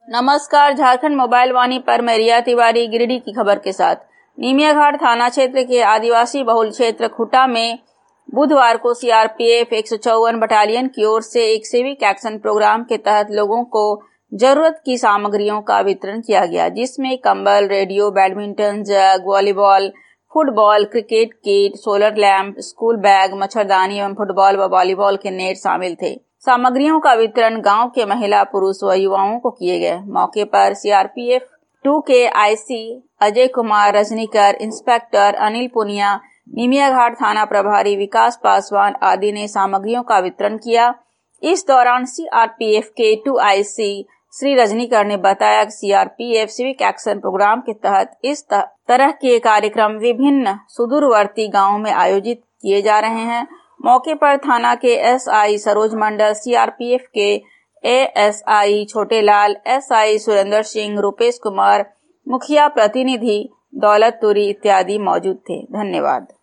नमस्कार, झारखंड मोबाइल वाणी पर मैं रिया तिवारी गिरिडीह की खबर के साथ। नीमिया घाट थाना क्षेत्र के आदिवासी बहुल क्षेत्र खुटा में बुधवार को सीआरपीएफ 154 बटालियन की ओर से एक सिविक एक्शन प्रोग्राम के तहत लोगों को जरूरत की सामग्रियों का वितरण किया गया, जिसमें कंबल, radio, badminton, jug, volleyball, football, cricket kit, solar lamp, school bag, मच्छरदानी एवं फुटबॉल व वॉलीबॉल के नेट शामिल थे। सामग्रियों का वितरण गांव के महिला, पुरुष व युवाओं को किए गए। मौके पर सीआरपीएफ 2 के आईसी अजय कुमार रजनीकर, इंस्पेक्टर अनिल पुनिया, नीमिया घाट थाना प्रभारी विकास पासवान आदि ने सामग्रियों का वितरण किया। इस दौरान सीआरपीएफ के 2 आईसी श्री रजनीकर ने बताया कि सीआरपीएफ सिविक एक्शन प्रोग्राम के तहत इस तरह के कार्यक्रम विभिन्न सुदूरवर्ती गांवों में आयोजित किए जा रहे हैं। मौके पर थाना के एसआई सरोज मंडल, सीआरपीएफ के एएसआई छोटेलाल, एसआई सुरेंद्र सिंह, रूपेश कुमार, मुखिया प्रतिनिधि दौलत तुरी इत्यादि मौजूद थे। धन्यवाद।